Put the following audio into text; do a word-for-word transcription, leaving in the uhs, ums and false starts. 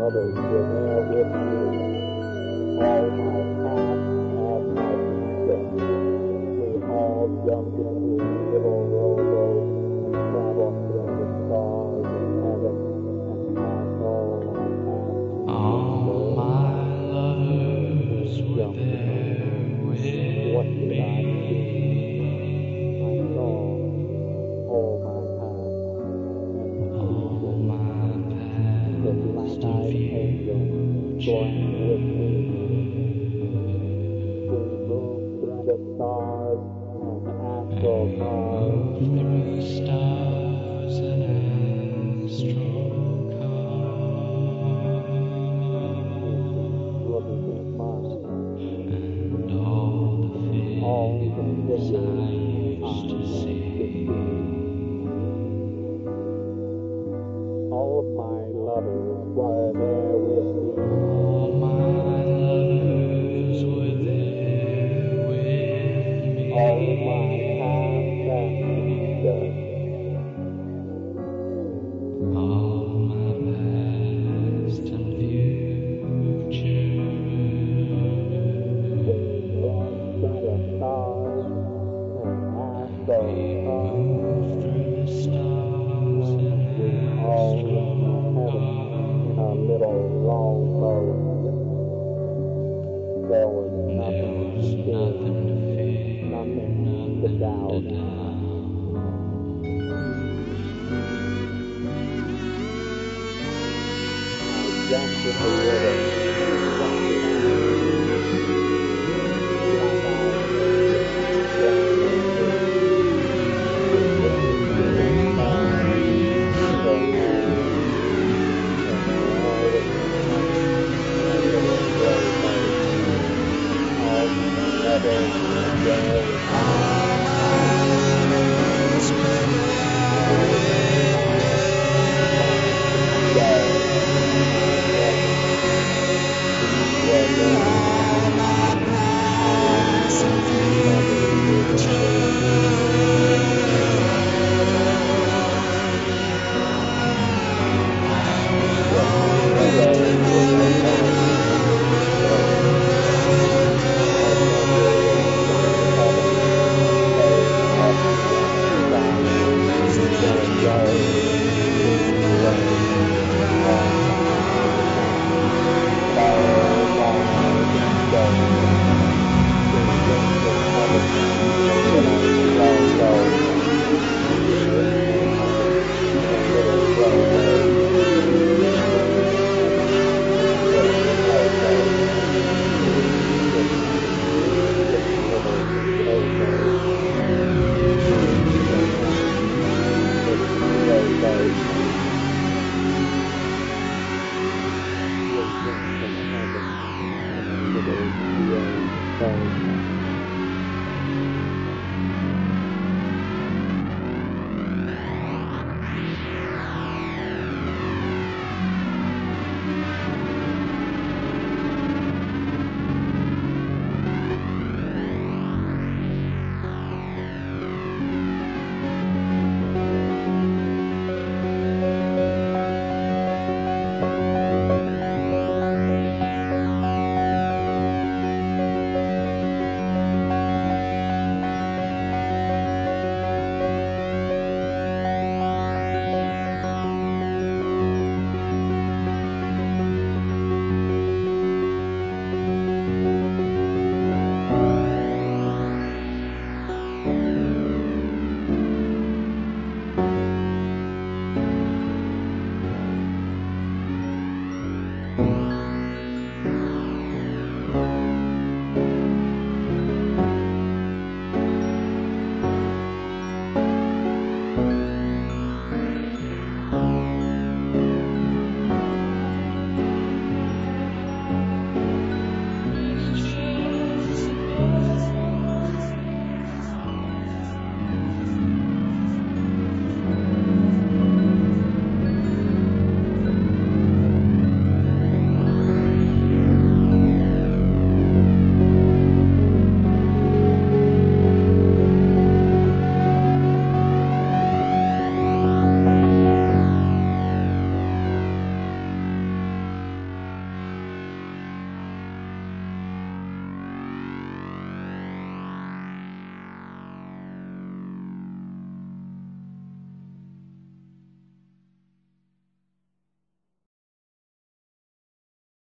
lovers were there with me. All my past and my future. We all jumped into little rowboats and traveled through the stars of heaven and passed all my past. All my lovers were there with What did I me. see? I saw all my past and All my the past and black-eyed angel going with me. We moved through the stars and astral cars. Move through stars and astral cars, Looking at mine. and all the All the figures I figures used to see. All of my lovers were there with me. All my lovers were there with me. All of my past and future. All my past and future. Through the stars and astral We cars. moved through the stars and All astral in heaven in a little long boat. There was There nothing was to fear, nothing to fear, nothing to nothing to doubt. doubt. I jumped in the river. What did I see? Black-eyed angels going with me. We moved through the stars and astral cars. And all was heaven in a little rowboat. All my lovers were there with me. All my lovers were